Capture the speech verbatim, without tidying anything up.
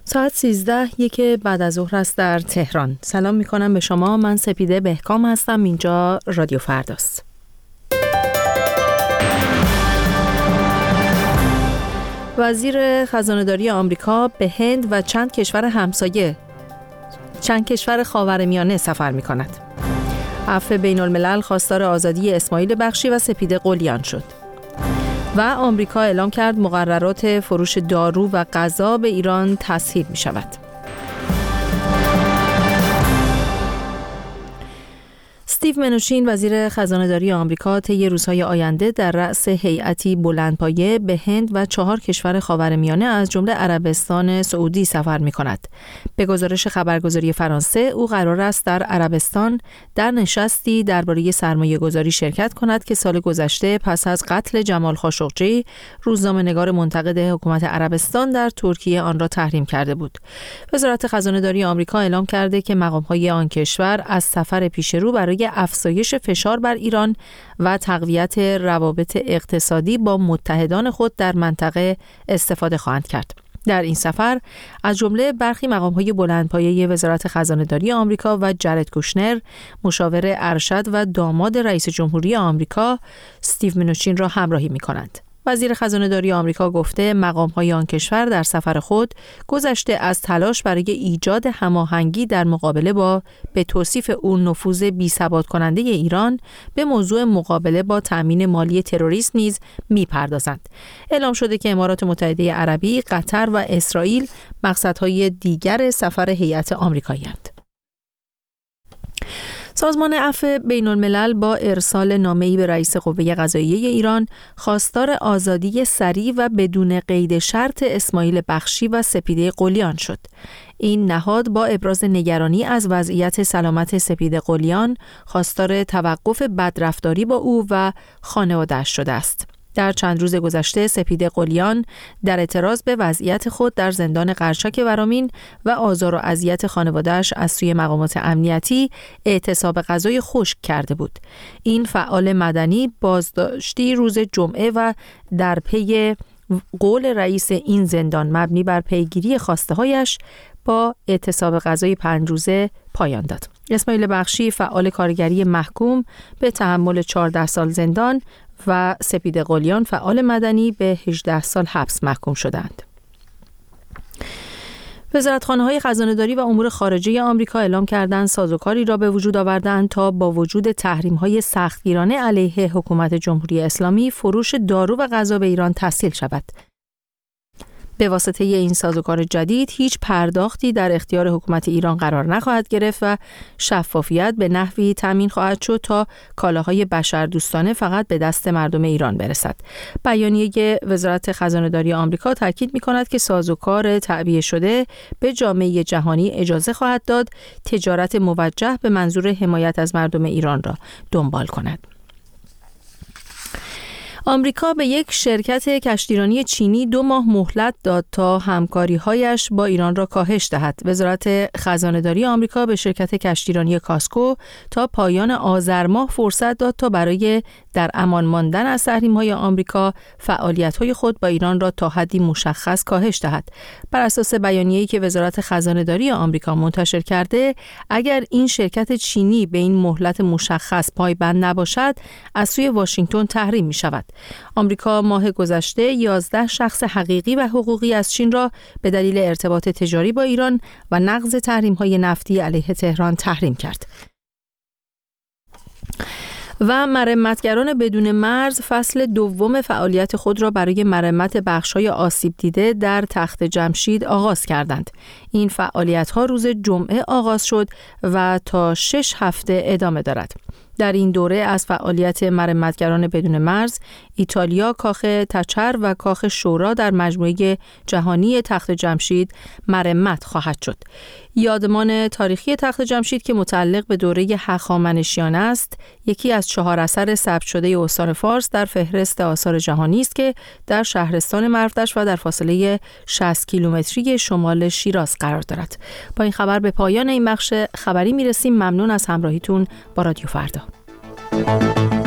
ساعت سیزده یک بعد از ظهر است در تهران. سلام می کنم به شما. من سپیده بهکام هستم. اینجا رادیو فرداست. وزیر خزانه‌داری آمریکا به هند و چند کشور همسایه چند کشور خاورمیانه سفر می کند. عفو بین الملل خواستار آزادی اسماعیل بخشی و سپیده قلیان شد. و آمریکا اعلام کرد مقررات فروش دارو و غذا به ایران تسهیل می شود. استیو منوچین وزیر خزانه‌داری آمریکا طی روزهای آینده در رأس هیئتی بلندپایه به هند و چهار کشور خاورمیانه از جمله عربستان سعودی سفر می‌کند. به گزارش خبرگزاری فرانسه او قرار است در عربستان در نشستی درباره سرمایه‌گذاری شرکت کند که سال گذشته پس از قتل جمال خاشقجی روزنامه‌نگار منتقد حکومت عربستان در ترکیه آن را تحریم کرده بود. وزارت خزانه‌داری آمریکا اعلام کرده که مقام‌های آن کشور از سفر پیشرو برای افزایش فشار بر ایران و تقویت روابط اقتصادی با متحدان خود در منطقه استفاده خواهند کرد. در این سفر از جمله برخی مقام‌های بلندپایه وزارت خزانه‌داری آمریکا و جرد کوشنر، مشاور ارشد و داماد رئیس جمهوری آمریکا، استیو منوچین را همراهی می‌کنند. وزیر خزانه‌داری آمریکا گفته مقام‌های آن کشور در سفر خود گذشته از تلاش برای ایجاد هماهنگی در مقابله با به توصیف او نفوذ بی‌ثبات کننده ایران به موضوع مقابله با تأمین مالی تروریسم نیز می‌پردازند. اعلام شده که امارات متحده عربی، قطر و اسرائیل مقصدهای دیگر سفر هیئت آمریکایی‌اند. سازمان عفو بین الملل با ارسال نامه‌ای به رئیس قوه قضاییه ایران خواستار آزادی سریع و بدون قید شرط اسماعیل بخشی و سپیده قلیان شد. این نهاد با ابراز نگرانی از وضعیت سلامت سپیده قلیان خواستار توقف بدرفتاری با او و خانواده‌اش شده است. در چند روز گذشته سپیده قلیان در اعتراض به وضعیت خود در زندان قرچک ورامین و آزار و اذیت خانواده‌اش از سوی مقامات امنیتی اعتصاب غذای خشک کرده بود. این فعال مدنی بازداشتی روز جمعه و در پی قول رئیس این زندان مبنی بر پیگیری خواسته‌هایش با اعتصاب غذای پنج روزه پایان داد. اسماعیل بخشی فعال کارگری محکوم به تحمل چهارده سال زندان و سپیده قلیان فعال مدنی به هجده سال حبس محکوم شدند. وزارتخانه‌های خزانه‌داری و امور خارجه آمریکا اعلام کردند سازوکاری را به وجود آوردند تا با وجود تحریم‌های سختگیرانه علیه حکومت جمهوری اسلامی فروش دارو و غذا به ایران تسهیل شود. به واسطه این سازوکار جدید هیچ پرداختی در اختیار حکومت ایران قرار نخواهد گرفت و شفافیت به نحوی تامین خواهد شد تا کالاهای بشردوستانه فقط به دست مردم ایران برسد. بیانیه وزارت خزانه‌داری آمریکا تاکید می‌کند که سازوکار تعبیه شده به جامعه جهانی اجازه خواهد داد تجارت موجه به منظور حمایت از مردم ایران را دنبال کند. آمریکا به یک شرکت کشتیرانی چینی دو ماه مهلت داد تا همکاری‌هایش با ایران را کاهش دهد. وزارت خزانه‌داری آمریکا به شرکت کشتیرانی کاسکو تا پایان آذر ماه فرصت داد تا برای در امان ماندن از تحریم‌های آمریکا فعالیت‌های خود با ایران را تا حدی مشخص کاهش دهد. بر اساس بیانیه‌ای که وزارت خزانه‌داری آمریکا منتشر کرده، اگر این شرکت چینی به این مهلت مشخص پایبند نباشد، از سوی واشنگتن تحریم می‌شود. آمریکا ماه گذشته یازده شخص حقیقی و حقوقی از چین را به دلیل ارتباط تجاری با ایران و نقض تحریم‌های نفتی علیه تهران تحریم کرد. و مرمتگران بدون مرز فصل دوم فعالیت خود را برای مرمت بخش‌های آسیب دیده در تخت جمشید آغاز کردند. این فعالیت‌ها روز جمعه آغاز شد و تا شش هفته ادامه دارد. در این دوره از فعالیت مرمتگران بدون مرز، ایتالیا کاخ تچر و کاخ شورا در مجموعه جهانی تخت جمشید مرمت خواهد شد. یادمان تاریخی تخت جمشید که متعلق به دوره هخامنشیان است، یکی از چهار اثر ثبت شده استان فارس در فهرست آثار جهانی است که در شهرستان مرودشت و در فاصله شصت کیلومتری شمال شیراز قرار دارد. با این خبر به پایان این بخش خبری میرسیم. ممنون از همراهیتون با رادیو فردا.